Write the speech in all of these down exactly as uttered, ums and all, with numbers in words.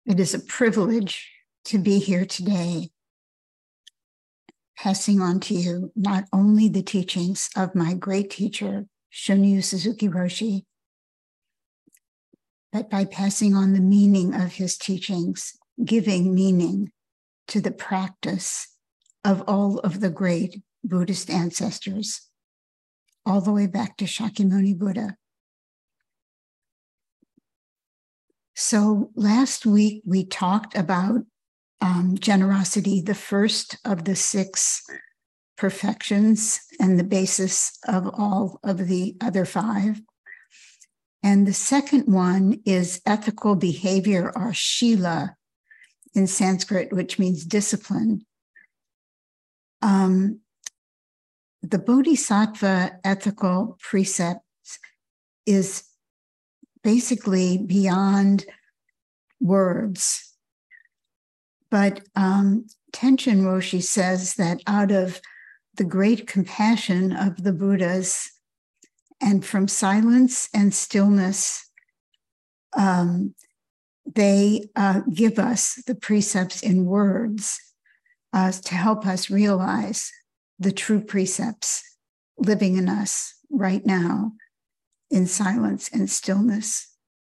It is a privilege to be here today, passing on to you not only the teachings of my great teacher, Shunryu Suzuki Roshi, but by passing on the meaning of his teachings, giving meaning to the practice of all of the great Buddhist ancestors, all the way back to Shakyamuni Buddha. So last week we talked about um, generosity, the first of the six perfections and the basis of all of the other five. And the second one is ethical behavior, or shila in Sanskrit, which means discipline. Um, the Bodhisattva ethical precepts is basically beyond words. But um, Tenshin Roshi says that out of the great compassion of the Buddhas and from silence and stillness, um, they uh, give us the precepts in words uh, to help us realize the true precepts living in us right now in silence and stillness.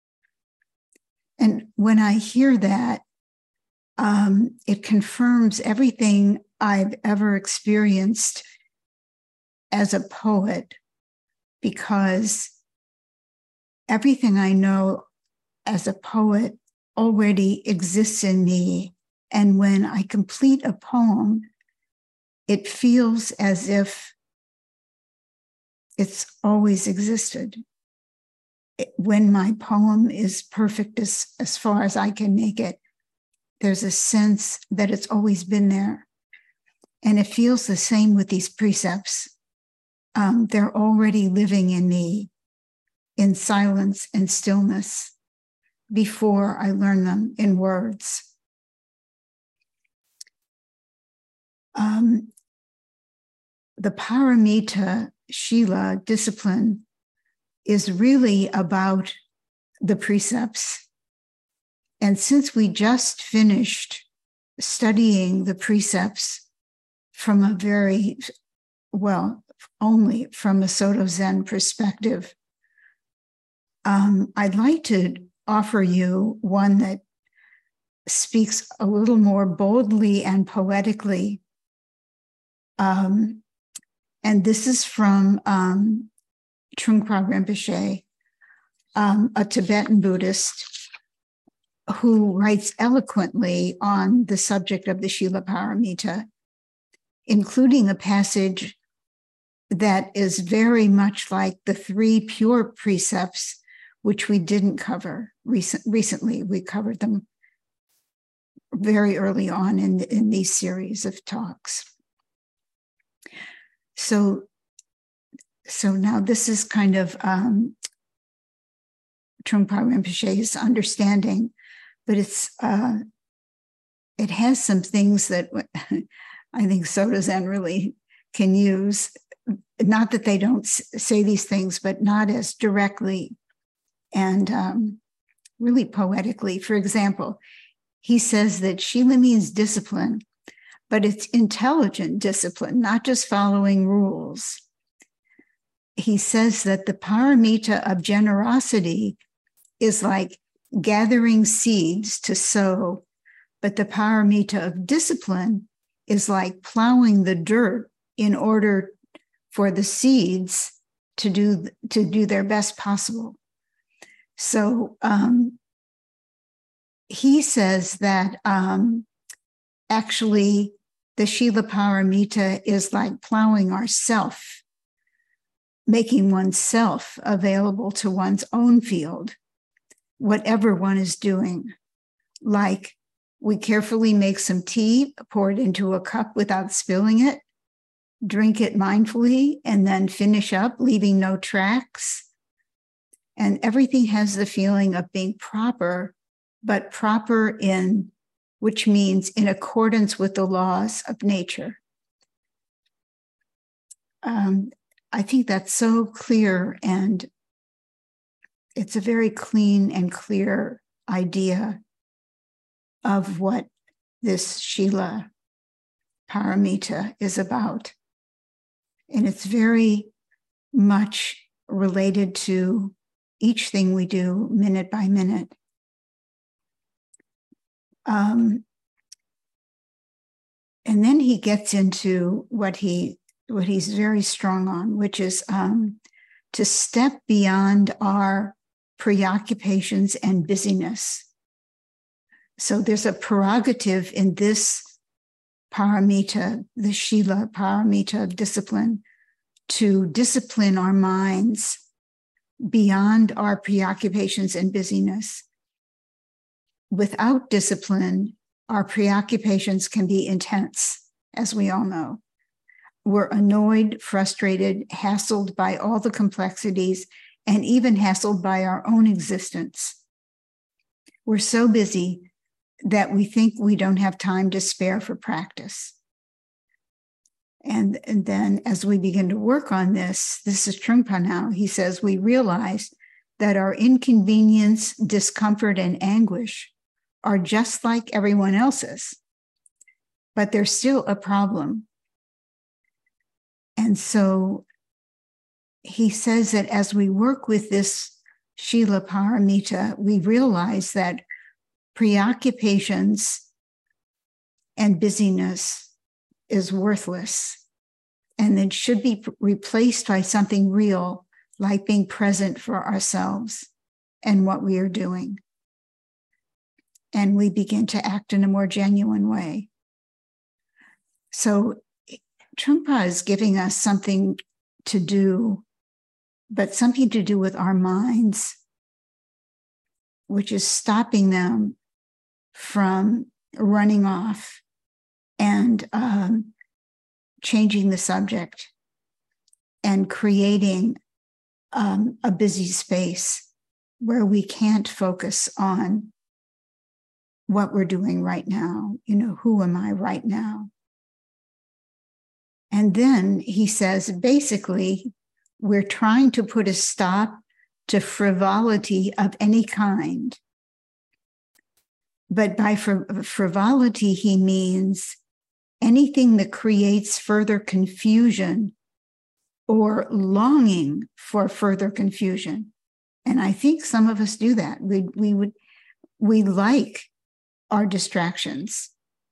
And when I hear that, um, it confirms everything I've ever experienced as a poet, because everything I know as a poet already exists in me. And when I complete a poem, it feels as if it's always existed. When my poem is perfect as, as far as I can make it, there's a sense that it's always been there. And it feels the same with these precepts. Um, they're already living in me in silence and stillness before I learn them in words. Um, the paramita, shila, discipline, is really about the precepts. And since we just finished studying the precepts from a very, well, only from a Soto Zen perspective, um, I'd like to offer you one that speaks a little more boldly and poetically. Um, and this is from um, Trungpa Rinpoche, um, a Tibetan Buddhist who writes eloquently on the subject of the Shila Paramita, including a passage that is very much like the three pure precepts, which we didn't cover recent, recently. We covered them very early on in, in these series of talks. So, so now this is kind of um, Trungpa Rinpoche's understanding, but it's uh, it has some things that I think Soto Zen really can use. Not that they don't say these things, but not as directly and um, really poetically. For example, he says that Shila means discipline, but it's intelligent discipline, not just following rules. He says that the paramita of generosity is like gathering seeds to sow, but the paramita of discipline is like plowing the dirt in order for the seeds to do, to do their best possible. So um, he says that um, actually the Shila Paramita is like plowing ourself, making oneself available to one's own field, whatever one is doing. Like we carefully make some tea, pour it into a cup without spilling it, drink it mindfully, and then finish up, leaving no tracks. And everything has the feeling of being proper, but proper in, which means in accordance with the laws of nature. Um, I think that's so clear, and it's a very clean and clear idea of what this Shila Paramita is about. And it's very much related to each thing we do minute by minute. Um, and then he gets into what he what he's very strong on, which is um, to step beyond our preoccupations and busyness. So there's a prerogative in this paramita, the Shila paramita of discipline, to discipline our minds beyond our preoccupations and busyness. Without discipline, our preoccupations can be intense, as we all know. We're annoyed, frustrated, hassled by all the complexities, and even hassled by our own existence. We're so busy that we think we don't have time to spare for practice. And, and then as we begin to work on this, this is Trungpa now, he says, we realize that our inconvenience, discomfort, and anguish are just like everyone else's, but they're still a problem. And so he says that as we work with this Shila Paramita, we realize that preoccupations and busyness is worthless, and it should be replaced by something real, like being present for ourselves and what we are doing. And we begin to act in a more genuine way. So Trungpa is giving us something to do, but something to do with our minds, which is stopping them from running off and um, changing the subject and creating um, a busy space where we can't focus on what we're doing right now. You know, who am I right now? And then he says, basically, we're trying to put a stop to frivolity of any kind. But by fr- frivolity, he means anything that creates further confusion or longing for further confusion. And I think some of us do that. We, we would, we like our distractions.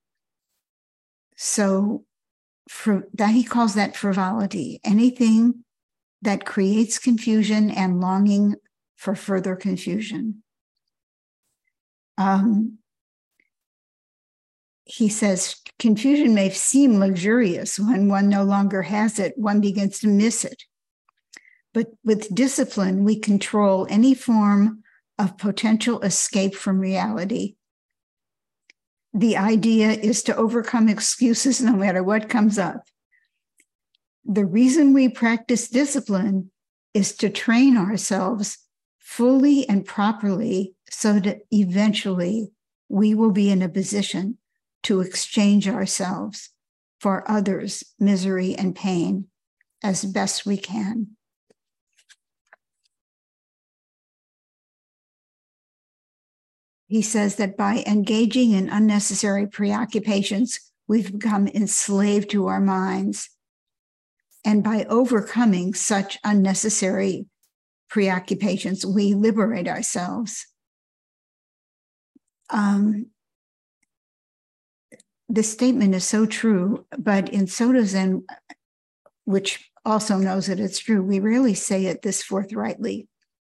So for that, he calls that frivolity, anything that creates confusion and longing for further confusion. Um, he says, confusion may seem luxurious. When one no longer has it, one begins to miss it. But with discipline, we control any form of potential escape from reality. The idea is to overcome excuses no matter what comes up. The reason we practice discipline is to train ourselves fully and properly so that eventually we will be in a position to exchange ourselves for others' misery and pain as best we can. He says that by engaging in unnecessary preoccupations, we've become enslaved to our minds. And by overcoming such unnecessary preoccupations, we liberate ourselves. Um, this statement is so true, but in Soto Zen, which also knows that it's true, we rarely say it this forthrightly.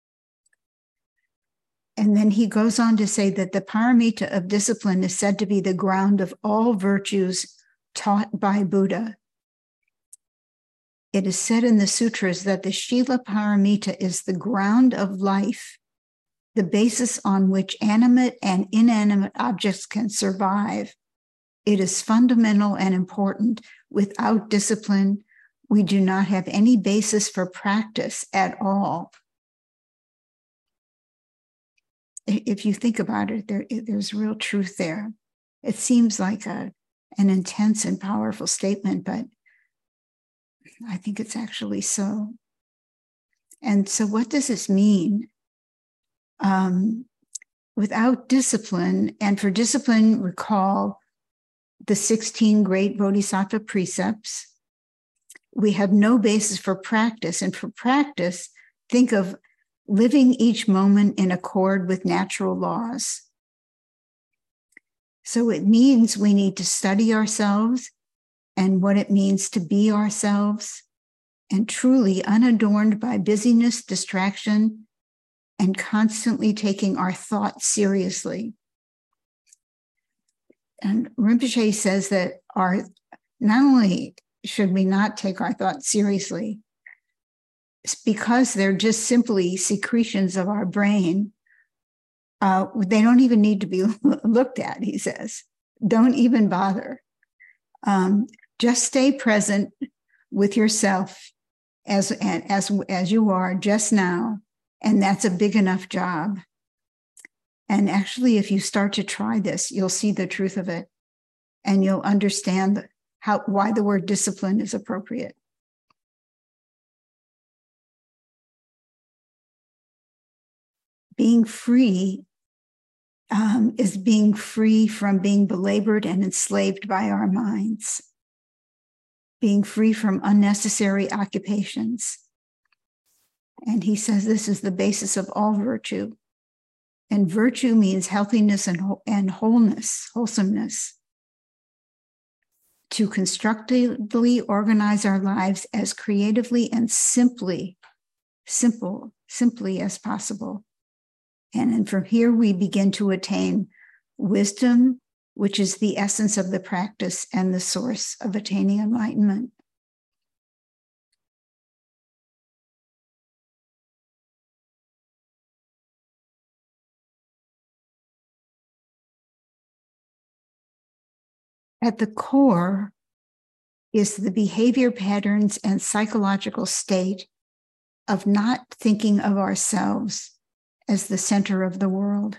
And then he goes on to say that the paramita of discipline is said to be the ground of all virtues taught by Buddha. It is said in the sutras that the Shila Paramita is the ground of life, the basis on which animate and inanimate objects can survive. It is fundamental and important. Without discipline, we do not have any basis for practice at all. If you think about it, there, there's real truth there. It seems like a, an intense and powerful statement, but I think it's actually so. And so what does this mean? Um, without discipline, and for discipline, recall the sixteen great Bodhisattva precepts, we have no basis for practice. And for practice, think of living each moment in accord with natural laws. So it means we need to study ourselves and what it means to be ourselves, and truly unadorned by busyness, distraction, and constantly taking our thoughts seriously. And Rinpoche says that our, not only should we not take our thoughts seriously, it's because they're just simply secretions of our brain. Uh, they don't even need to be looked at, he says. Don't even bother. Um, just stay present with yourself as, as, as you are just now, and that's a big enough job. And actually, if you start to try this, you'll see the truth of it, and you'll understand how, why the word discipline is appropriate. Being free um, is being free from being belabored and enslaved by our minds, being free from unnecessary occupations. And he says this is the basis of all virtue. And virtue means healthiness and, and wholeness, wholesomeness. To constructively organize our lives as creatively and simply, simple, simply as possible. And then from here, we begin to attain wisdom, which is the essence of the practice and the source of attaining enlightenment. At the core is the behavior patterns and psychological state of not thinking of ourselves as the center of the world.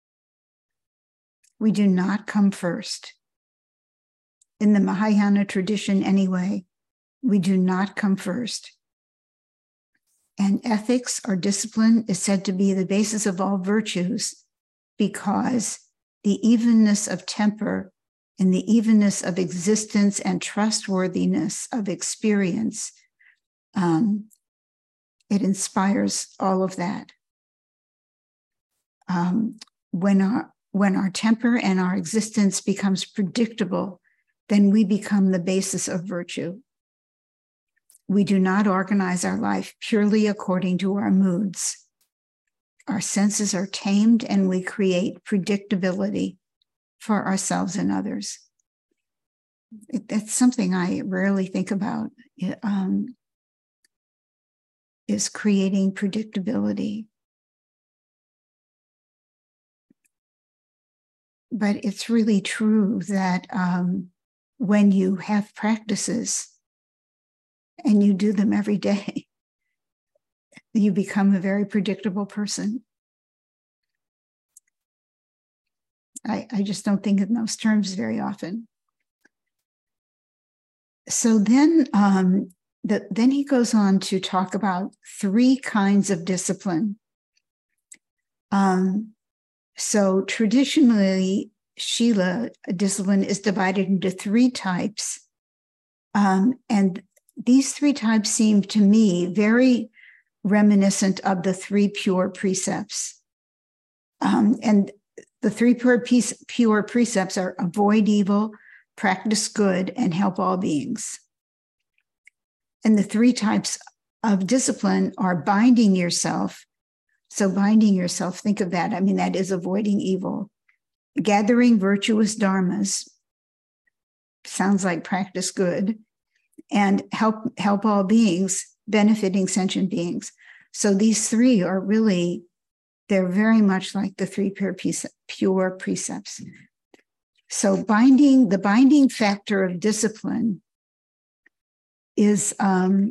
We do not come first. In the Mahayana tradition anyway, we do not come first. And ethics or discipline is said to be the basis of all virtues because the evenness of temper and the evenness of existence and trustworthiness of experience, um, it inspires all of that. Um, when our when our temper and our existence becomes predictable, then we become the basis of virtue. We do not organize our life purely according to our moods. Our senses are tamed and we create predictability for ourselves and others. It, that's something I rarely think about, um, is creating predictability. But it's really true that um, when you have practices and you do them every day, you become a very predictable person. I, I just don't think in those terms very often. So then, um, the, then he goes on to talk about three kinds of discipline. Um, so traditionally, Shila discipline is divided into three types. Um, and these three types seem to me very reminiscent of the three pure precepts. Um, and the three pure, pure precepts are avoid evil, practice good, and help all beings. And the three types of discipline are binding yourself. So binding yourself, think of that. I mean, that is avoiding evil. Gathering virtuous dharmas, sounds like practice good, and help, help all beings, benefiting sentient beings. So these three are really, they're very much like the three pure, pure precepts. So binding, the binding factor of discipline is, um,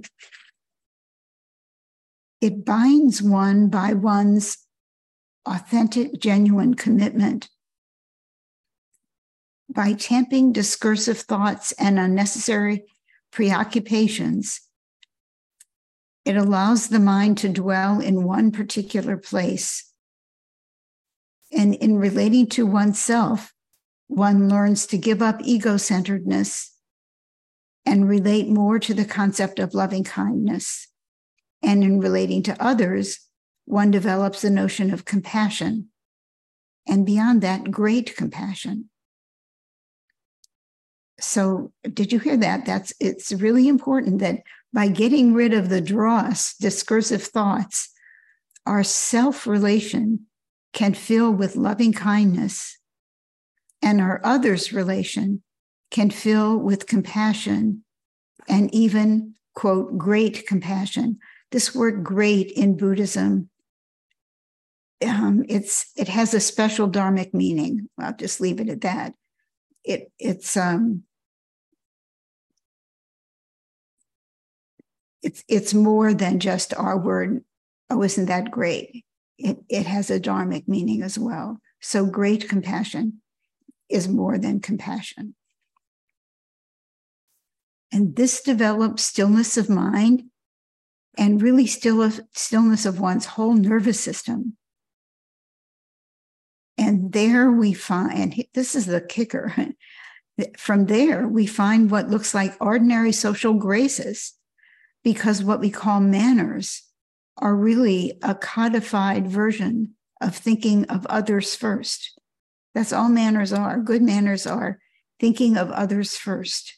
it binds one by one's authentic, genuine commitment. By tamping discursive thoughts and unnecessary preoccupations, it allows the mind to dwell in one particular place. And in relating to oneself, one learns to give up ego-centeredness and relate more to the concept of loving kindness. And in relating to others, one develops the notion of compassion, and beyond that, great compassion. So did you hear that? That's it's really important that by getting rid of the dross, discursive thoughts, our self-relation can fill with loving kindness, and our others' relation can fill with compassion, and even, quote, great compassion. This word great in Buddhism, um, it's it has a special dharmic meaning. I'll just leave it at that. It it's um it's it's more than just our word, oh, isn't that great? It it has a dharmic meaning as well. So great compassion is more than compassion. And this develops stillness of mind and really still stillness of one's whole nervous system. And there we find, and this is the kicker, from there we find what looks like ordinary social graces, because what we call manners are really a codified version of thinking of others first. That's all manners are. Good manners are thinking of others first.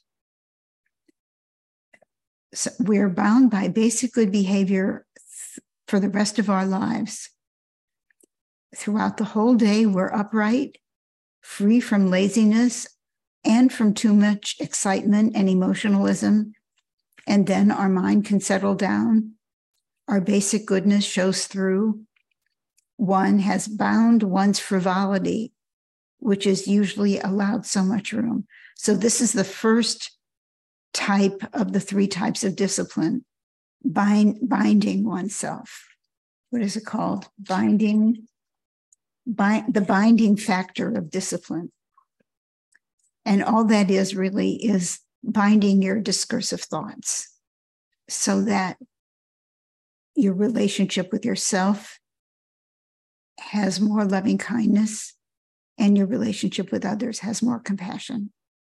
So we're bound by basic good behavior th- for the rest of our lives. Throughout the whole day, we're upright, free from laziness and from too much excitement and emotionalism. And then our mind can settle down. Our basic goodness shows through. One has bound one's frivolity, which is usually allowed so much room. So this is the first type of the three types of discipline, bind, binding oneself. What is it called? Binding. Bind, the binding factor of discipline. And all that is really is binding your discursive thoughts so that your relationship with yourself has more loving kindness and your relationship with others has more compassion.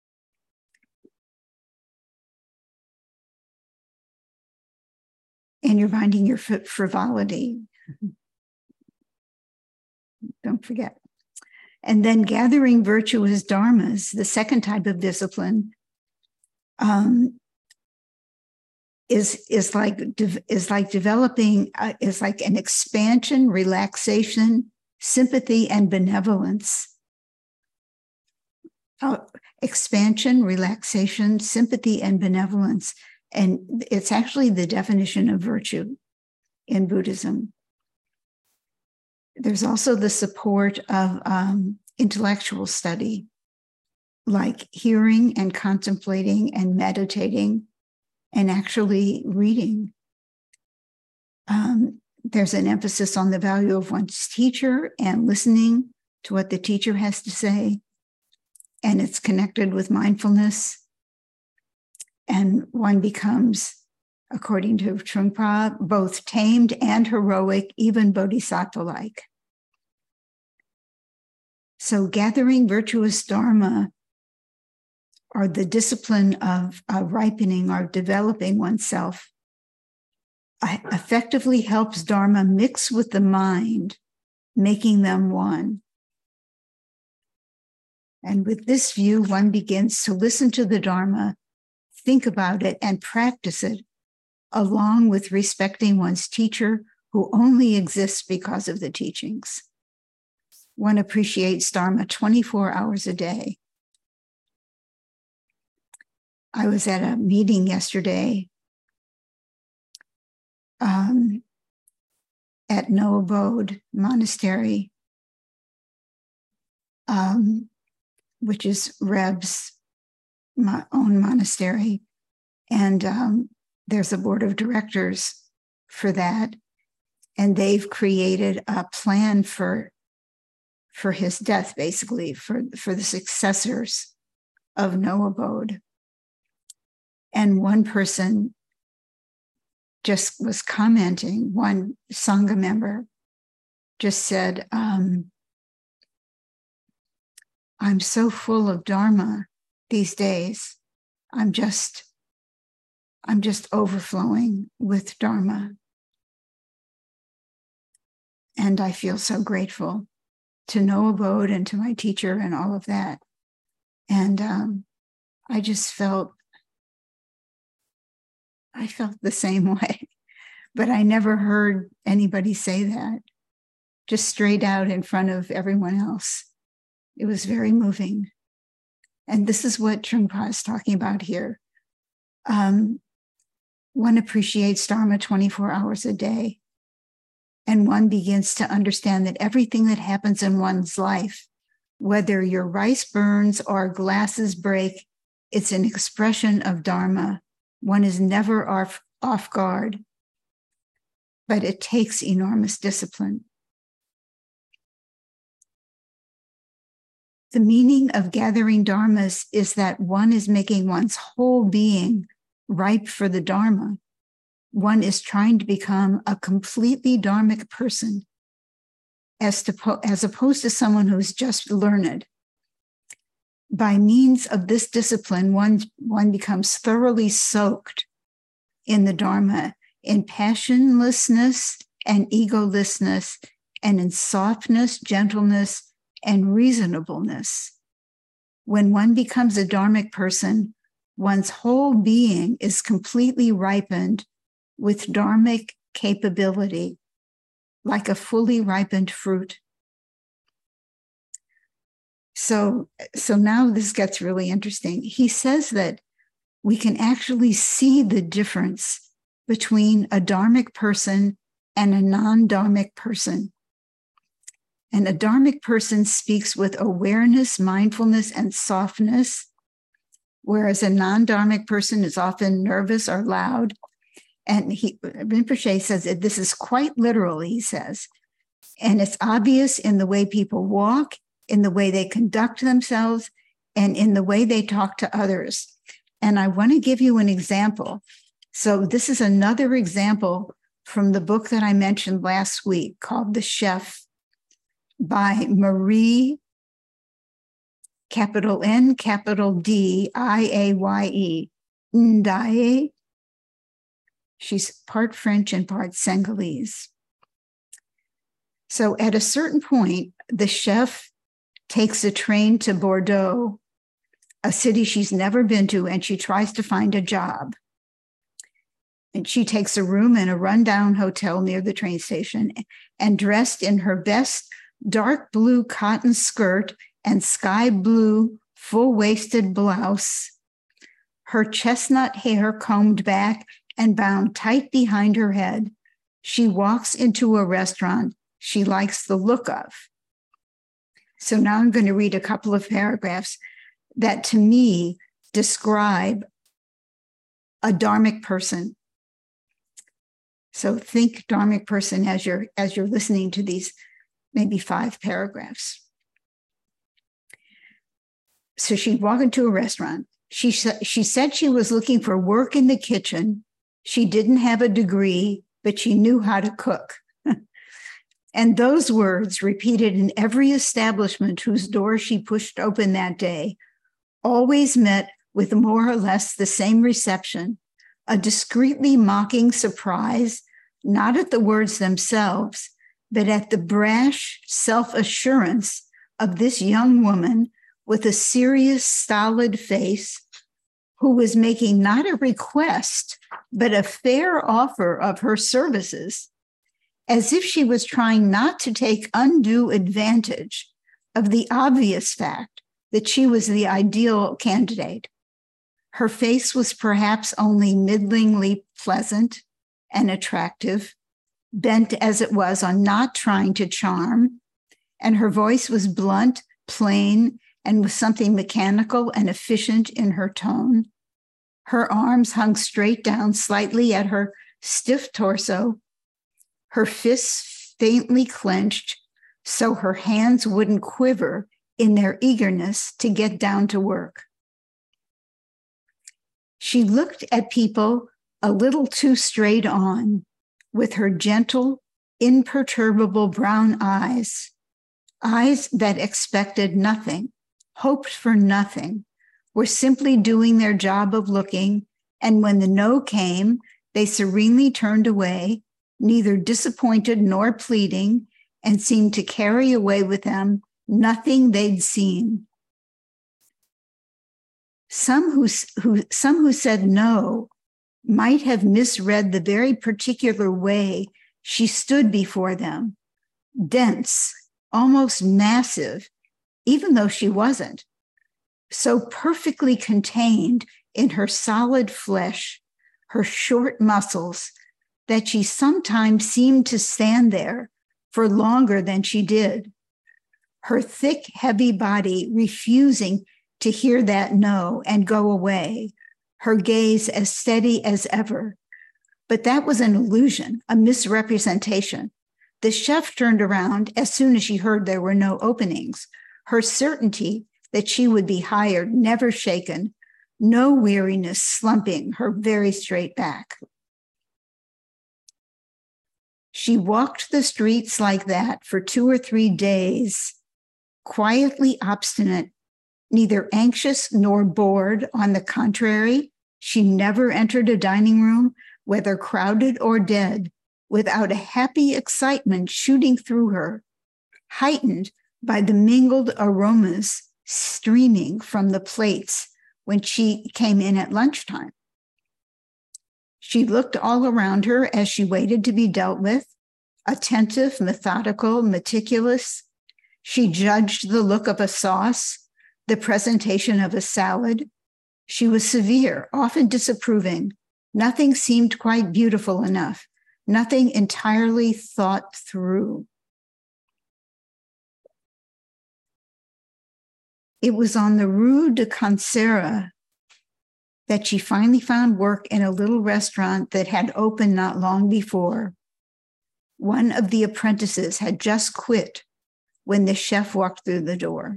And you're binding your frivolity. Don't forget. And then gathering virtuous dharmas, the second type of discipline, um, is is like is like developing uh, is like an expansion, relaxation, sympathy, and benevolence. Uh, expansion, relaxation, sympathy, and benevolence, and it's actually the definition of virtue in Buddhism. There's also the support of um, intellectual study, like hearing and contemplating and meditating and actually reading. Um, there's an emphasis on the value of one's teacher and listening to what the teacher has to say. And it's connected with mindfulness. And one becomes, according to Trungpa, both tamed and heroic, even bodhisattva-like. So gathering virtuous dharma, or the discipline of uh, ripening or developing oneself, uh, effectively helps dharma mix with the mind, making them one. And with this view, one begins to listen to the dharma, think about it, and practice it, along with respecting one's teacher, who only exists because of the teachings. One appreciates dharma twenty-four hours a day. I was at a meeting yesterday um, at No Abode Monastery, um, which is Reb's my own monastery. And um, there's a board of directors for that. And they've created a plan for, for his death, basically, for, for the successors of No Abode. And one person just was commenting, one Sangha member just said, um, I'm so full of Dharma these days. I'm just, I'm just overflowing with Dharma. And I feel so grateful to Noah Bode and to my teacher and all of that. And um, I just felt, I felt the same way, but I never heard anybody say that, just straight out in front of everyone else. It was very moving. And this is what Trungpa is talking about here. Um, one appreciates Dharma twenty-four hours a day. And one begins to understand that everything that happens in one's life, whether your rice burns or glasses break, it's an expression of Dharma. One is never off, off guard, but it takes enormous discipline. The meaning of gathering dharmas is that one is making one's whole being ripe for the Dharma. One is trying to become a completely dharmic person, as, to, as opposed to someone who's just learned. By means of this discipline, one, one becomes thoroughly soaked in the Dharma, in passionlessness and egolessness, and in softness, gentleness, and reasonableness. When one becomes a dharmic person, one's whole being is completely ripened with dharmic capability, like a fully ripened fruit. So, so now this gets really interesting. He says that we can actually see the difference between a dharmic person and a non-dharmic person. And a dharmic person speaks with awareness, mindfulness, and softness, whereas a non-dharmic person is often nervous or loud. And he, Rinpoche says that this is quite literal, he says. And it's obvious in the way people walk, in the way they conduct themselves, and in the way they talk to others. And I want to give you an example. So this is another example from the book that I mentioned last week called The Chef by Marie, capital N, capital D, I A Y E, Ndaye. She's part French and part Senegalese. So at a certain point, the chef takes a train to Bordeaux, a city she's never been to, and she tries to find a job. And she takes a room in a rundown hotel near the train station, and dressed in her best dark blue cotton skirt and sky blue full-waisted blouse, her chestnut hair combed back and bound tight behind her head, she walks into a restaurant she likes the look of. So now I'm going to read a couple of paragraphs that to me describe a dharmic person. So think dharmic person as you're, as you're listening to these maybe five paragraphs. So she'd walk into a restaurant. She, she said she was looking for work in the kitchen. She didn't have a degree, but she knew how to cook. And those words, repeated in every establishment whose door she pushed open that day, always met with more or less the same reception, a discreetly mocking surprise, not at the words themselves, but at the brash self-assurance of this young woman with a serious, stolid face, who was making not a request, but a fair offer of her services, as if she was trying not to take undue advantage of the obvious fact that she was the ideal candidate. Her face was perhaps only middlingly pleasant and attractive, bent as it was on not trying to charm, and her voice was blunt, plain, and with something mechanical and efficient in her tone. Her arms hung straight down slightly at her stiff torso, her fists faintly clenched so her hands wouldn't quiver in their eagerness to get down to work. She looked at people a little too straight on, with her gentle, imperturbable brown eyes, eyes that expected nothing, hoped for nothing, were simply doing their job of looking, and when the no came, they serenely turned away, neither disappointed nor pleading, and seemed to carry away with them nothing they'd seen. Some who, who, some who said no might have misread the very particular way she stood before them, dense, almost massive, even though she wasn't, so perfectly contained in her solid flesh, her short muscles, that she sometimes seemed to stand there for longer than she did, her thick, heavy body refusing to hear that no and go away, her gaze as steady as ever. But that was an illusion, a misrepresentation. The chef turned around as soon as she heard there were no openings. Her certainty that she would be hired never shaken, no weariness slumping her very straight back. She walked the streets like that for two or three days, quietly obstinate, neither anxious nor bored. On the contrary, she never entered a dining room, whether crowded or dead, without a happy excitement shooting through her, heightened by the mingled aromas streaming from the plates when she came in at lunchtime. She looked all around her as she waited to be dealt with, attentive, methodical, meticulous. She judged the look of a sauce, the presentation of a salad. She was severe, often disapproving. Nothing seemed quite beautiful enough, nothing entirely thought through. It was on the Rue de Concera that she finally found work in a little restaurant that had opened not long before. One of the apprentices had just quit when the chef walked through the door.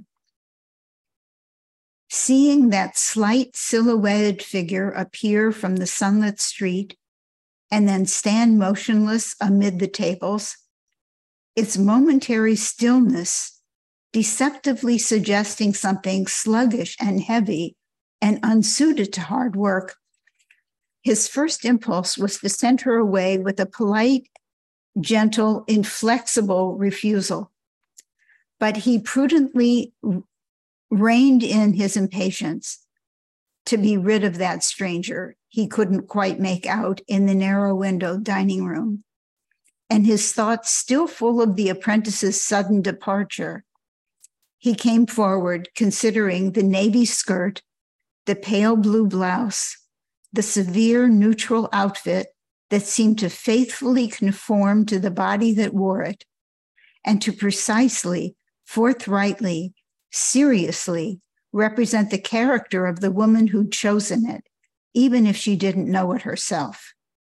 Seeing that slight silhouetted figure appear from the sunlit street and then stand motionless amid the tables, its momentary stillness deceptively suggesting something sluggish and heavy and unsuited to hard work, his first impulse was to send her away with a polite, gentle, inflexible refusal. But he prudently reined in his impatience to be rid of that stranger he couldn't quite make out in the narrow windowed dining room. And his thoughts still full of the apprentice's sudden departure, he came forward, considering the navy skirt, the pale blue blouse, the severe neutral outfit that seemed to faithfully conform to the body that wore it, and to precisely, forthrightly, seriously represent the character of the woman who'd chosen it, even if she didn't know it herself.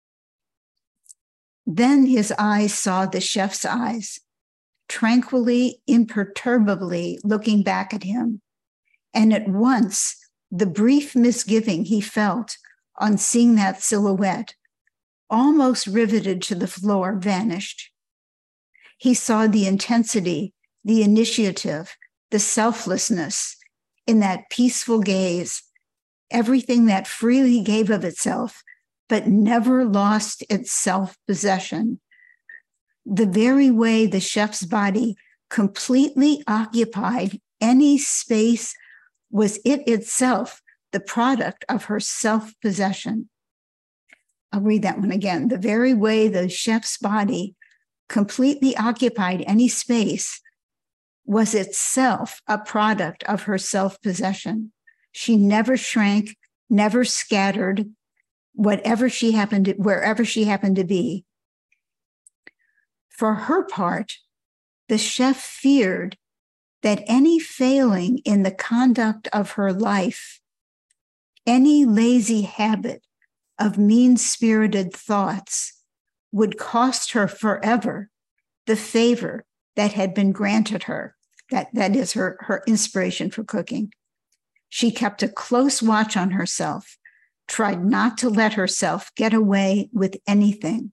Then his eyes saw the chef's eyes, tranquilly, imperturbably looking back at him. And at once, the brief misgiving he felt on seeing that silhouette, almost riveted to the floor, vanished. He saw the intensity, the initiative, the selflessness in that peaceful gaze, everything that freely gave of itself, but never lost its self-possession. The very way the chef's body completely occupied any space was it itself the product of her self-possession. I'll read that one again. The very way the chef's body completely occupied any space was itself a product of her self-possession. She never shrank, never scattered, whatever she happened to, wherever she happened to be. For her part, the chef feared that any failing in the conduct of her life, any lazy habit of mean-spirited thoughts, would cost her forever the favor that had been granted her. That, that is her, her inspiration for cooking. She kept a close watch on herself, tried not to let herself get away with anything.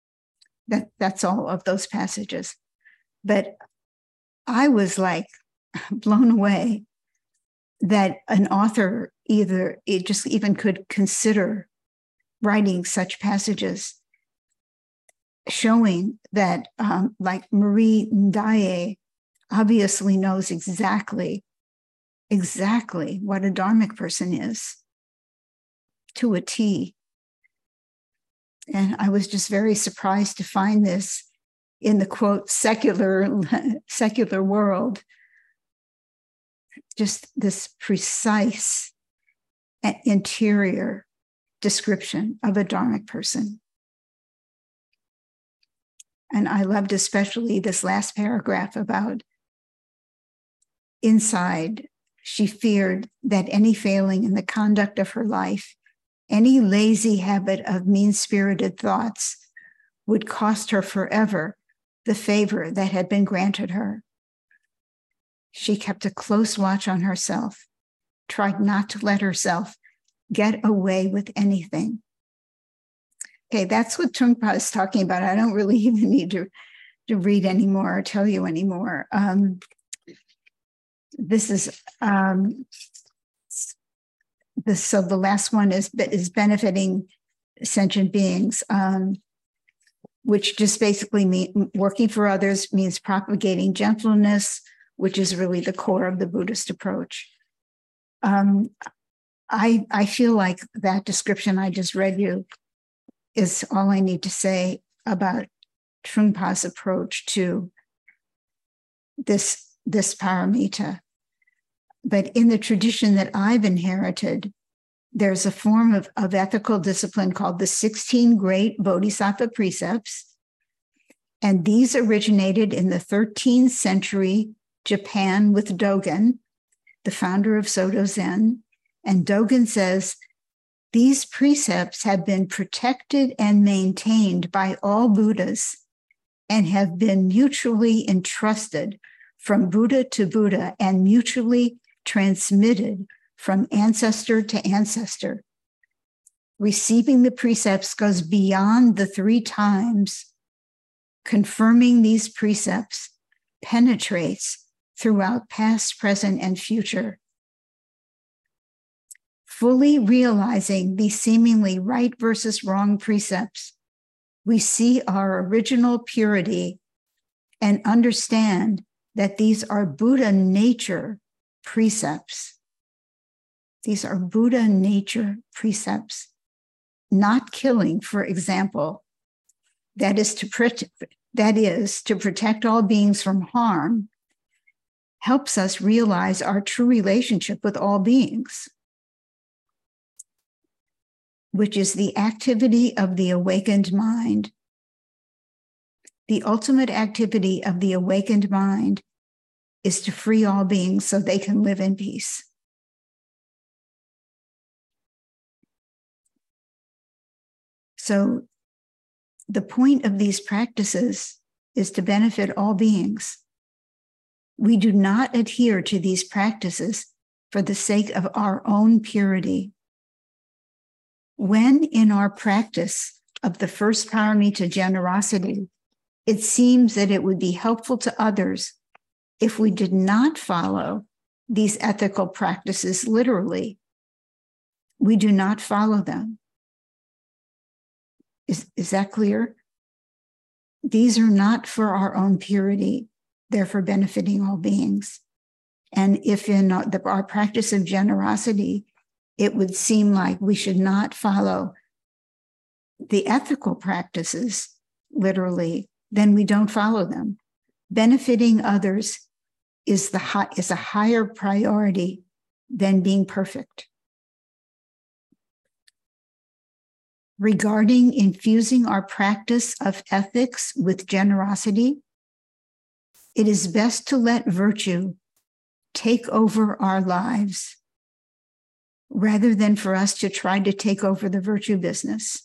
That, that's all of those passages. But I was like, blown away that an author either it just even could consider writing such passages, showing that um, like Marie Ndaye obviously knows exactly, exactly what a dharmic person is to a T. And I was just very surprised to find this in the quote secular secular world. Just this precise interior description of a dharmic person. And I loved especially this last paragraph about inside, she feared that any failing in the conduct of her life, any lazy habit of mean-spirited thoughts would cost her forever the favor that had been granted her. She kept a close watch on herself, tried not to let herself get away with anything. Okay, that's what Trungpa is talking about. I don't really even need to, to read anymore or tell you anymore. Um, this is, um, this, so the last one is, is benefiting sentient beings, um, which just basically mean working for others means propagating gentleness, which is really the core of the Buddhist approach. Um, I, I feel like that description I just read you is all I need to say about Trungpa's approach to this, this paramita. But in the tradition that I've inherited, there's a form of, of ethical discipline called the sixteen Great Bodhisattva Precepts. And these originated in the thirteenth century Japan with Dogen, the founder of Soto Zen. And Dogen says, these precepts have been protected and maintained by all Buddhas and have been mutually entrusted from Buddha to Buddha and mutually transmitted from ancestor to ancestor. Receiving the precepts goes beyond the three times. Confirming these precepts penetrates throughout past, present, and future. Fully realizing these seemingly right versus wrong precepts, we see our original purity and understand that these are Buddha nature precepts. These are Buddha nature precepts. Not killing, for example, that is to protect, that is to protect all beings from harm, helps us realize our true relationship with all beings, which is the activity of the awakened mind. The ultimate activity of the awakened mind is to free all beings so they can live in peace. So the point of these practices is to benefit all beings. We do not adhere to these practices for the sake of our own purity. When in our practice of the first paramita, generosity, it seems that it would be helpful to others if we did not follow these ethical practices literally, we do not follow them. Is, is that clear? These are not for our own purity. They're for benefiting all beings. And if in the, our practice of generosity, it would seem like we should not follow the ethical practices literally, then we don't follow them. Benefiting others is, the high, is a higher priority than being perfect. Regarding infusing our practice of ethics with generosity, it is best to let virtue take over our lives rather than for us to try to take over the virtue business.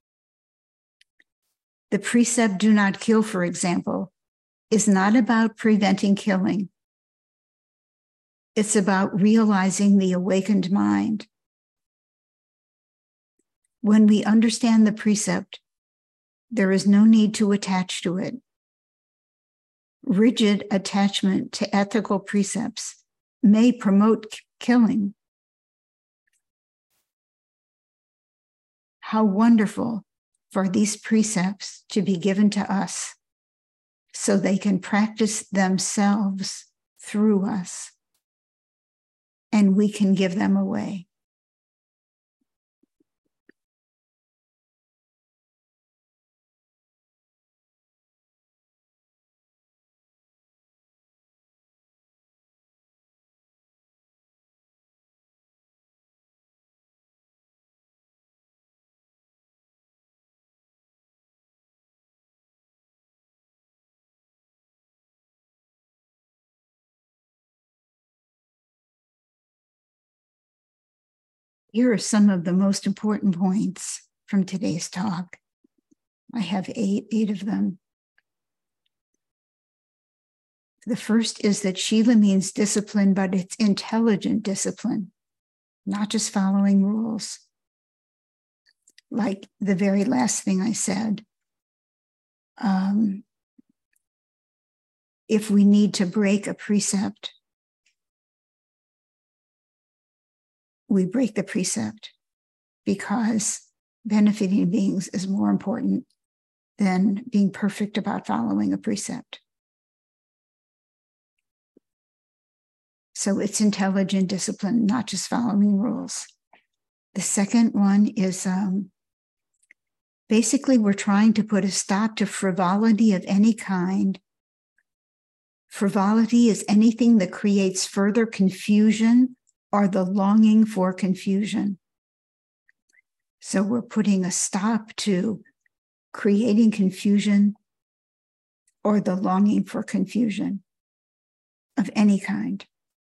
The precept, do not kill, for example, is not about preventing killing. It's about realizing the awakened mind. When we understand the precept, there is no need to attach to it. rigid attachment to ethical precepts may promote k- killing. How wonderful for these precepts to be given to us so they can practice themselves through us, and we can give them away. Here are some of the most important points from today's talk. I have eight, eight of them. The first is that Shila means discipline, but it's intelligent discipline, not just following rules. Like the very last thing I said, um, if we need to break a precept, we break the precept because benefiting beings is more important than being perfect about following a precept. So it's intelligent discipline, not just following rules. The second one is um, basically we're trying to put a stop to frivolity of any kind. Frivolity is anything that creates further confusion or the longing for confusion. So we're putting a stop to creating confusion or the longing for confusion of any kind.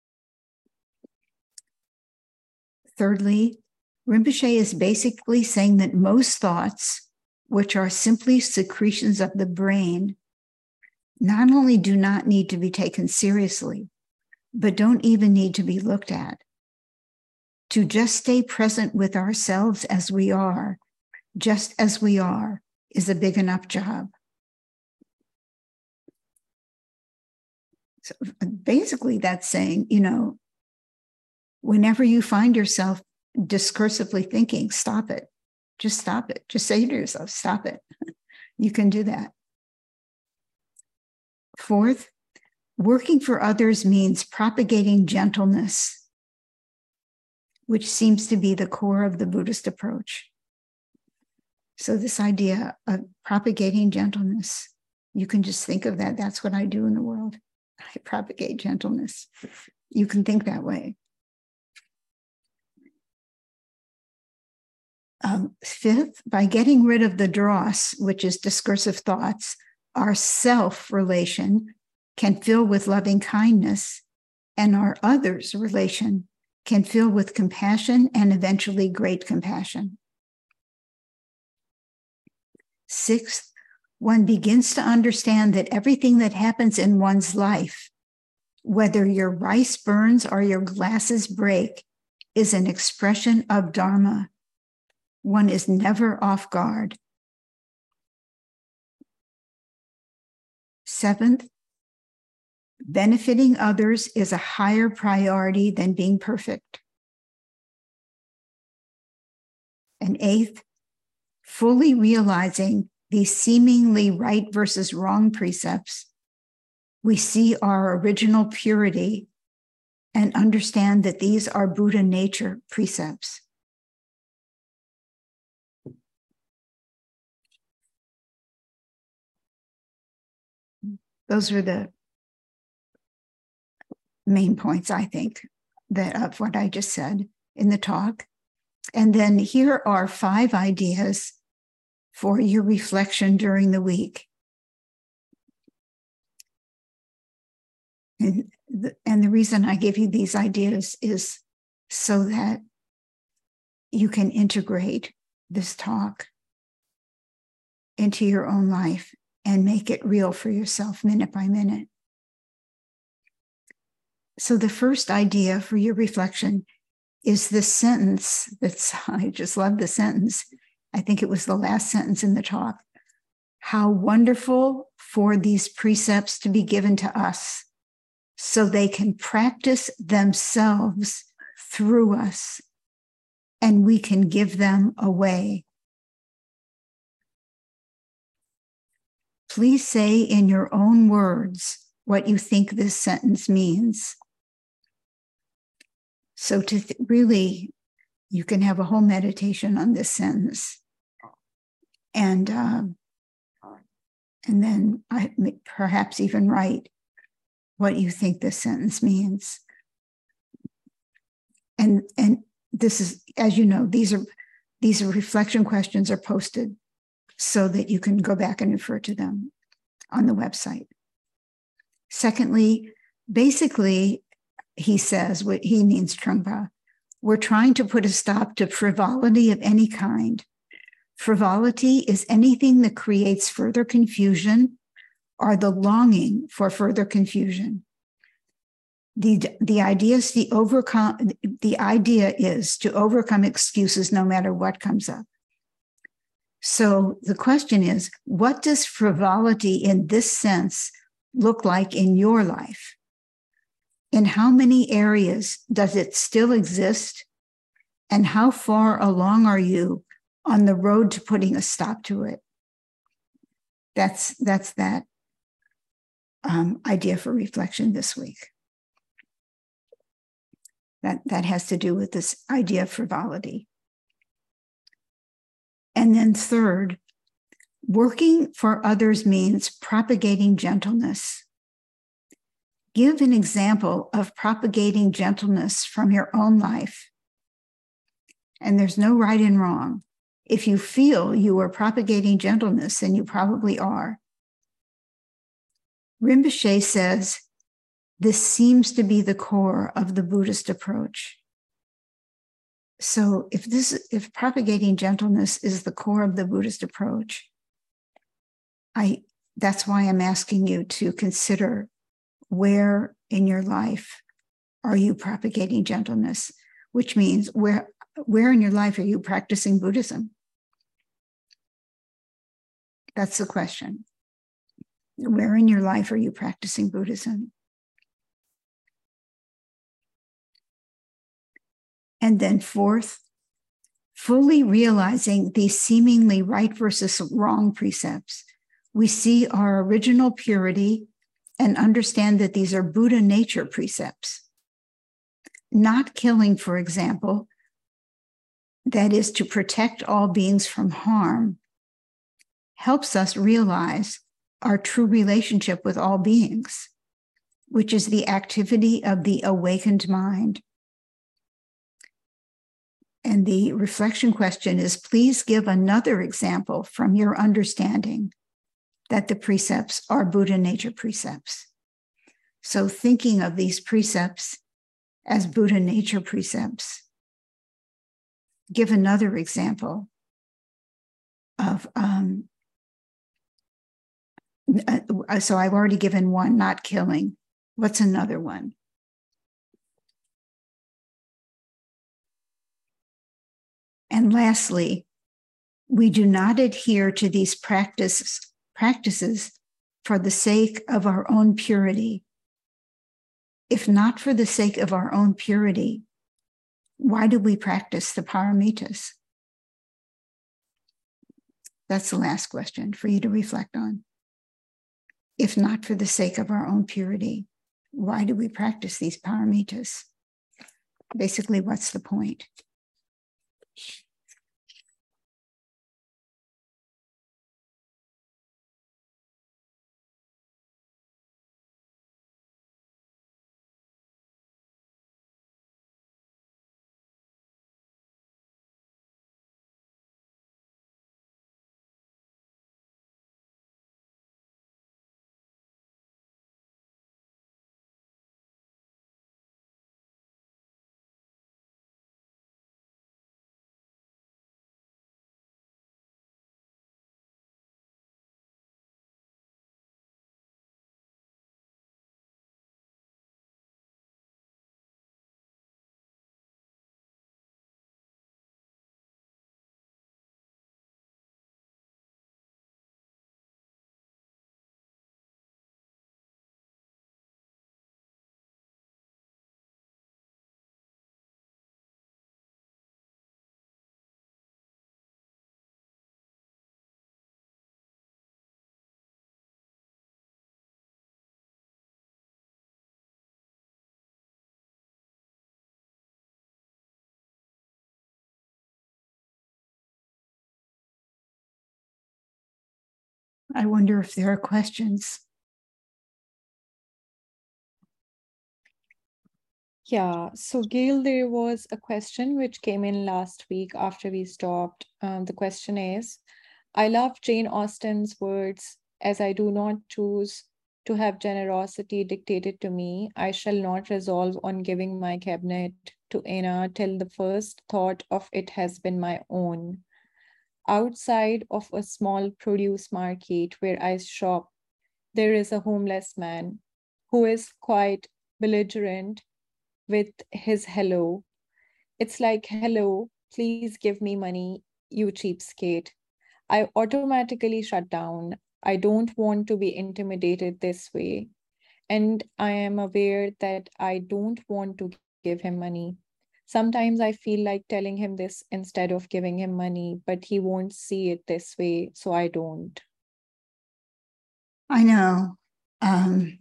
Thirdly, Rinpoche is basically saying that most thoughts, which are simply secretions of the brain, not only do not need to be taken seriously, but don't even need to be looked at. To just stay present with ourselves as we are, just as we are, is a big enough job. So basically, that's saying, you know, whenever you find yourself discursively thinking, stop it. Just stop it. Just say to yourself, stop it. You can do that. Fourth, working for others means propagating gentleness, which seems to be the core of the Buddhist approach. So this idea of propagating gentleness, you can just think of that. That's what I do in the world. I propagate gentleness. You can think that way. Um, fifth, by getting rid of the dross, which is discursive thoughts, our self relation can fill with loving kindness, and our others relation can fill with compassion and eventually great compassion. Sixth, one begins to understand that everything that happens in one's life, whether your rice burns or your glasses break, is an expression of Dharma. One is never off guard. Seventh, benefiting others is a higher priority than being perfect. And eighth, fully realizing these seemingly right versus wrong precepts, we see our original purity and understand that these are Buddha nature precepts. Those are the main points, I think, that of what I just said in the talk. And then here are five ideas for your reflection during the week. And the, and the reason I give you these ideas is so that you can integrate this talk into your own life and make it real for yourself minute by minute. So the first idea for your reflection is this sentence that's, I just love the sentence. I think it was the last sentence in the talk. How wonderful for these precepts to be given to us so they can practice themselves through us and we can give them away. Please say in your own words what you think this sentence means. So to th- really, you can have a whole meditation on this sentence. And, uh, and then I perhaps even write what you think this sentence means. And, and this is, as you know, these are, these are reflection questions are posted so that you can go back and refer to them on the website. Secondly, basically, he says, what he means Trungpa, we're trying to put a stop to frivolity of any kind. Frivolity is anything that creates further confusion or the longing for further confusion. The, the idea is the overcome, the idea is to overcome excuses no matter what comes up. So the question is, what does frivolity in this sense look like in your life? In how many areas does it still exist? And how far along are you on the road to putting a stop to it? That's, that's that um, idea for reflection this week. That, that has to do with this idea of frivolity. And then third, working for others means propagating gentleness. Give an example of propagating gentleness from your own life. And there's no right and wrong. If you feel you are propagating gentleness, then you probably are. Rinpoche says, this seems to be the core of the Buddhist approach. So if this, if propagating gentleness is the core of the Buddhist approach, I, that's why I'm asking you to consider where in your life are you propagating gentleness, which means where, where in your life are you practicing Buddhism? That's the question. Where in your life are you practicing Buddhism? And then fourth, fully realizing these seemingly right versus wrong precepts, we see our original purity and understand that these are Buddha nature precepts. Not killing, for example, that is to protect all beings from harm, helps us realize our true relationship with all beings, which is the activity of the awakened mind. And the reflection question is, please give another example from your understanding that the precepts are Buddha nature precepts. So thinking of these precepts as Buddha nature precepts, give another example of, um, uh, so I've already given one, not killing. What's another one? And lastly, we do not adhere to these practices, practices for the sake of our own purity. If not for the sake of our own purity, why do we practice the paramitas? That's the last question for you to reflect on. If not for the sake of our own purity, why do we practice these paramitas? Basically, what's the point? I wonder if there are questions. Yeah, so Gail, there was a question which came in last week after we stopped. Um, the question is, I love Jane Austen's words, as I do not choose to have generosity dictated to me, I shall not resolve on giving my cabinet to Anna till the first thought of it has been my own. Outside of a small produce market where I shop, there is a homeless man who is quite belligerent with his hello. It's like, hello, please give me money, you cheapskate. I automatically shut down. I don't want to be intimidated this way. And I am aware that I don't want to give him money. Sometimes I feel like telling him this instead of giving him money, but he won't see it this way, so I don't. I know. Um,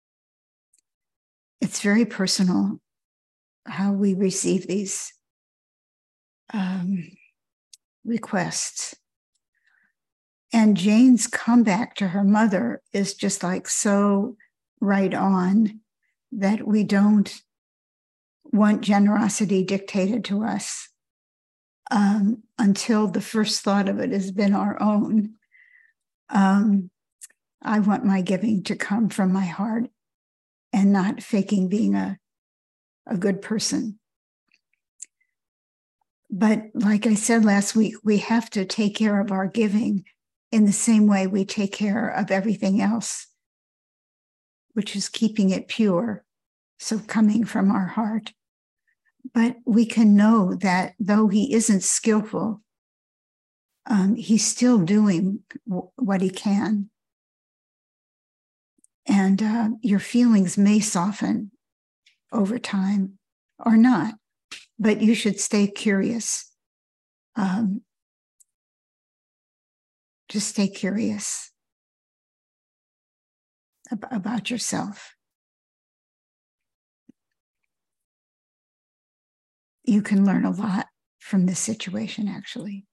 it's very personal how we receive these um, requests. And Jane's comeback to her mother is just like so right on, that we don't want generosity dictated to us um, until the first thought of it has been our own. Um, I want my giving to come from my heart and not faking being a, a good person. But like I said last week, we have to take care of our giving in the same way we take care of everything else, which is keeping it pure, so coming from our heart. But we can know that though he isn't skillful, um, he's still doing w- what he can. And uh, your feelings may soften over time or not, but you should stay curious. Um, just stay curious ab- about yourself. You can learn a lot from this situation, actually.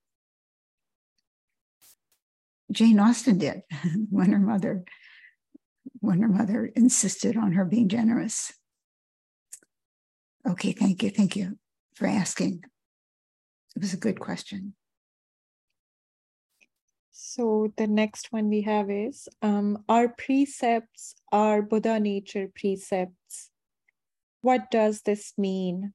Jane Austen did when her mother, when her mother insisted on her being generous. Okay, thank you, thank you for asking. It was a good question. So the next one we have is, um, our precepts are Buddha nature precepts. What does this mean?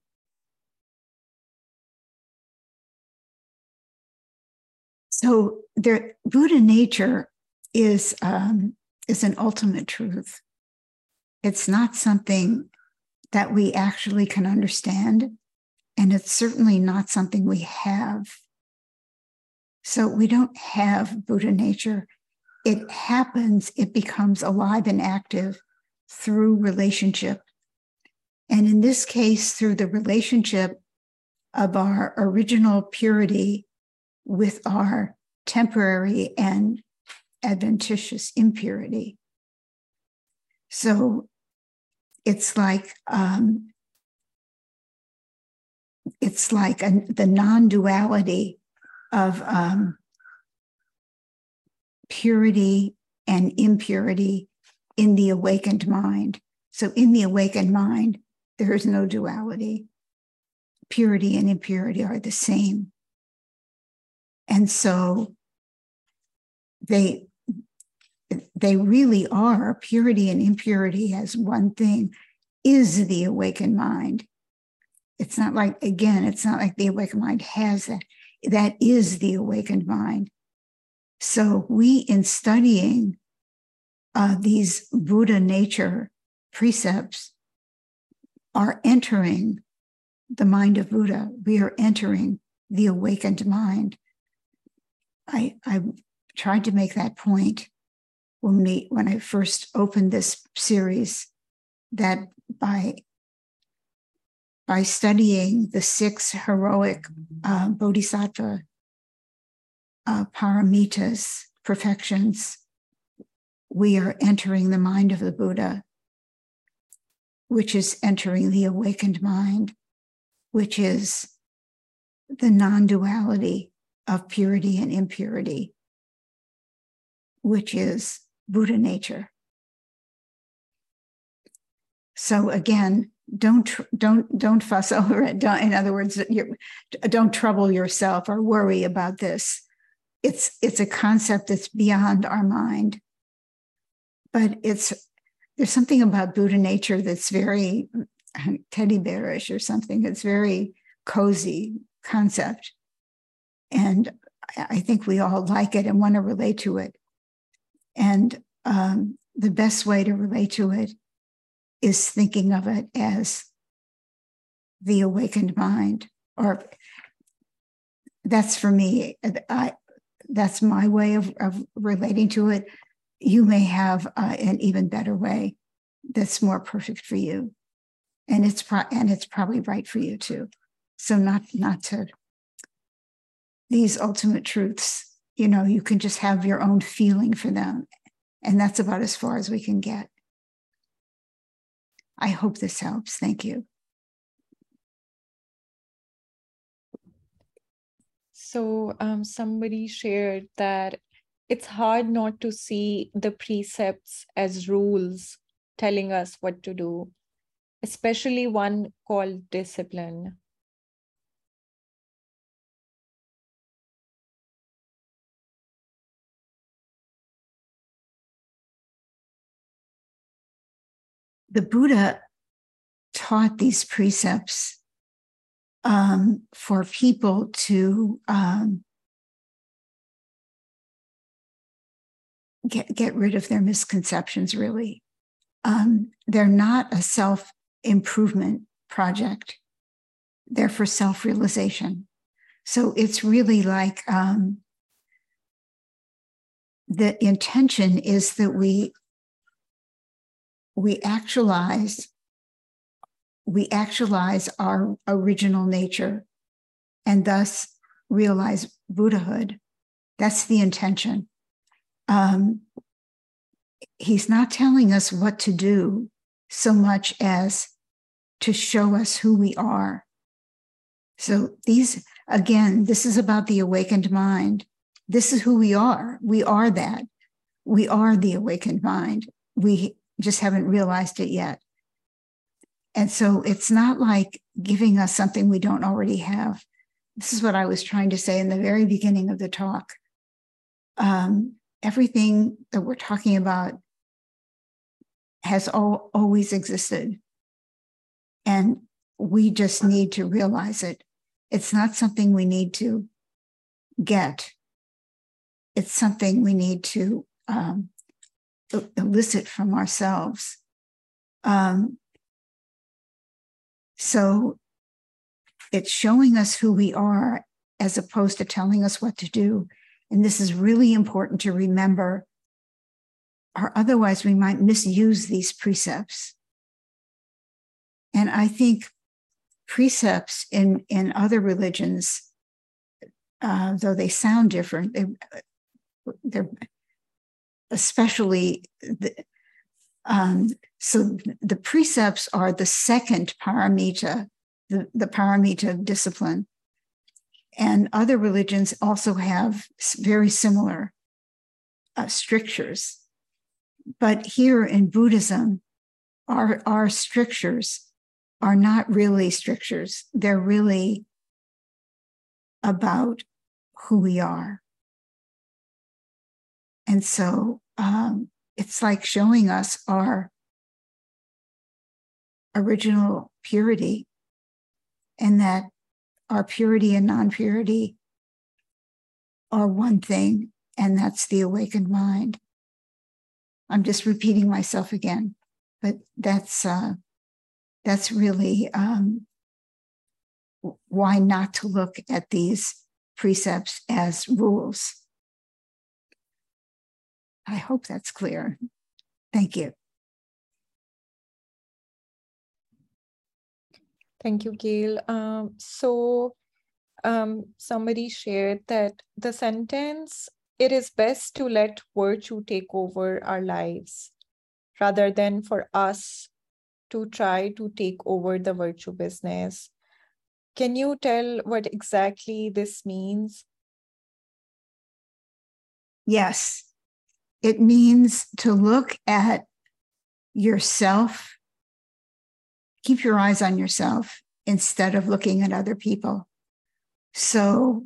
So there, Buddha nature is, um, is an ultimate truth. It's not something that we actually can understand, and it's certainly not something we have. So we don't have Buddha nature. It happens, it becomes alive and active through relationship. And in this case, through the relationship of our original purity with our temporary and adventitious impurity. So it's like um, it's like a, the non-duality of um, purity and impurity in the awakened mind. So in the awakened mind, there is no duality. Purity and impurity are the same. And so they they really are, purity and impurity as one thing is the awakened mind. It's not like, again, it's not like the awakened mind has that. That is the awakened mind. So we, in studying uh, these Buddha nature precepts, are entering the mind of Buddha. We are entering the awakened mind. I, I tried to make that point when we when I first opened this series, that by by studying the six heroic uh, bodhisattva uh, paramitas, perfections, we are entering the mind of the Buddha, which is entering the awakened mind, which is the non-duality of purity and impurity, which is Buddha nature. So again, don't don't don't fuss over it. Don't, in other words, you're, don't trouble yourself or worry about this. It's it's a concept that's beyond our mind, but it's there's something about Buddha nature that's very teddy bearish or something. It's very cozy concept, and I think we all like it and want to relate to it. And um, the best way to relate to it is thinking of it as the awakened mind, or that's for me. I, that's my way of, of relating to it. You may have uh, an even better way that's more perfect for you, and it's pro- and it's probably right for you too. So not not to these ultimate truths, you know, you can just have your own feeling for them, and that's about as far as we can get. I hope this helps. Thank you. So um, somebody shared that it's hard not to see the precepts as rules telling us what to do, especially one called discipline. The Buddha taught these precepts um, for people to um, get, get rid of their misconceptions, really. Um, they're not a self-improvement project. They're for self-realization. So it's really like um, the intention is that we we actualize we actualize our original nature and thus realize Buddhahood. That's the intention. Um, he's not telling us what to do so much as to show us who we are. So these, again, this is about the awakened mind. This is who we are. We are that. We are the awakened mind. We just haven't realized it yet. And so it's not like giving us something we don't already have. This is what I was trying to say in the very beginning of the talk. Um, everything that we're talking about has all, always existed. And we just need to realize it. It's not something we need to get. It's something we need to um, elicit from ourselves. Um, so it's showing us who we are as opposed to telling us what to do. And this is really important to remember, or otherwise we might misuse these precepts. And I think precepts in, in other religions, uh, though they sound different, they, they're especially, the, um, so the precepts are the second paramita, the, the paramita of discipline. And other religions also have very similar uh, strictures. But here in Buddhism, our, our strictures are not really strictures. They're really about who we are. And so um, it's like showing us our original purity, and that our purity and non-purity are one thing, and that's the awakened mind. I'm just repeating myself again, but that's uh, that's really um, why not to look at these precepts as rules. I hope that's clear. Thank you. Thank you, Gail. Um, so um, somebody shared that the sentence, "It is best to let virtue take over our lives rather than for us to try to take over the virtue business." Can you tell what exactly this means? Yes. it means to look at yourself, keep your eyes on yourself instead of looking at other people. So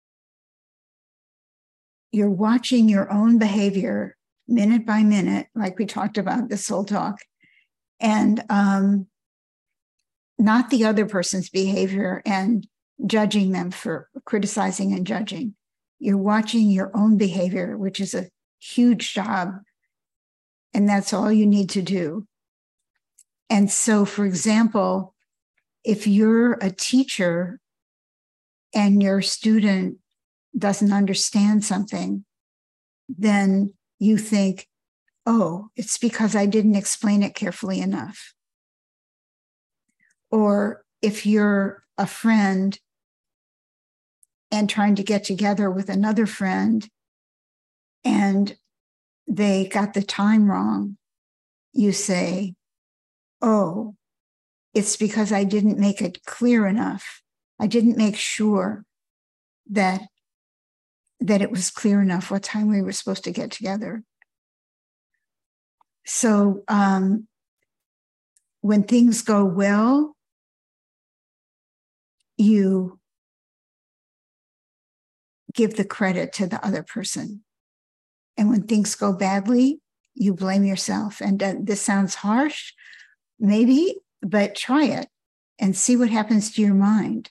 you're watching your own behavior minute by minute, like we talked about this whole talk, and um, not the other person's behavior and judging them for criticizing and judging. You're watching your own behavior, which is a huge job, and that's all you need to do. And so, for example, if you're a teacher and your student doesn't understand something, then you think, oh, it's because I didn't explain it carefully enough. Or if you're a friend and trying to get together with another friend and they got the time wrong, you say, oh, it's because I didn't make it clear enough. I didn't make sure that, that it was clear enough what time we were supposed to get together. So um, when things go well, you give the credit to the other person. And when things go badly, you blame yourself. And uh, this sounds harsh, maybe, but try it and see what happens to your mind.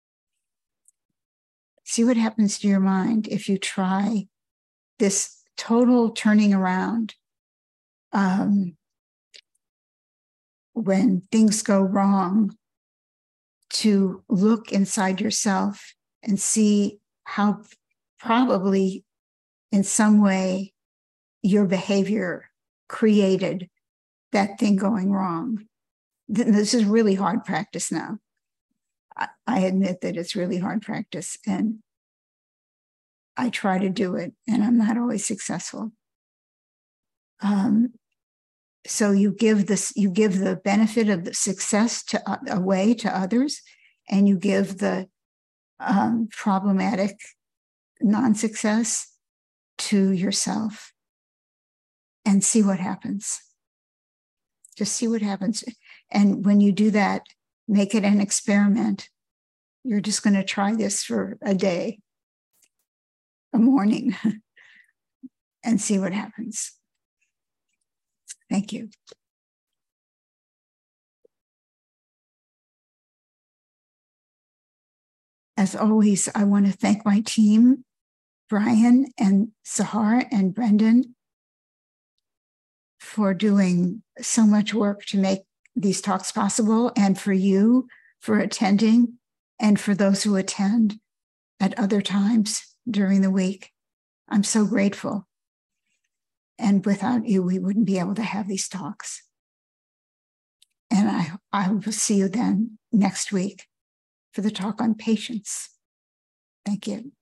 See what happens to your mind if you try this total turning around. Um, when things go wrong, to look inside yourself and see how probably in some way your behavior created that thing going wrong. This is really hard practice now. I admit that it's really hard practice, and I try to do it, and I'm not always successful. Um, so you give this, you give the benefit of the success to uh, away to others, and you give the um, problematic non-success to yourself, and see what happens. Just see what happens. And when you do that, make it an experiment. You're just going to try this for a day, a morning, and see what happens. Thank you. As always, I want to thank my team, Brian and Sahar and Brendan, for doing so much work to make these talks possible, and for you for attending, and for those who attend at other times during the week. I'm so grateful. And without you, we wouldn't be able to have these talks. And I, I will see you then next week for the talk on patience. Thank you.